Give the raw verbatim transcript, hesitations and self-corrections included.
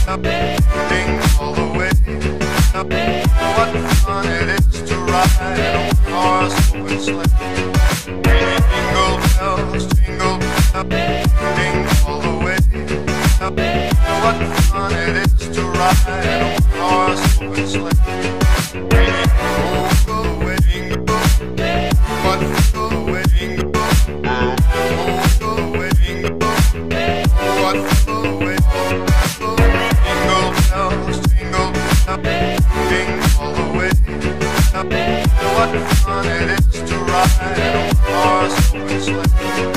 Ding all the way. What fun it is to ride a one-horse open sleigh. Jingle bells, jingle bells, ding all the way. What fun it is to ride a one-horse open sleigh. Oh, go away, jingle. What go away, jingle. Oh, go away, jingle. What go away, jingle bells, jingle bells, ding all the way. What fun it is to ride a one-horse open sleigh.